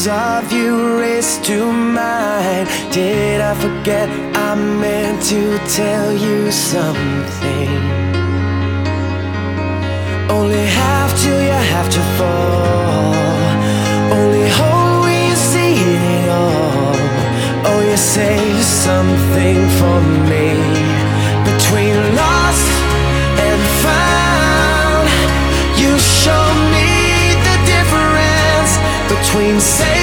of you race to mine. Did I forget I meant to tell you something? Only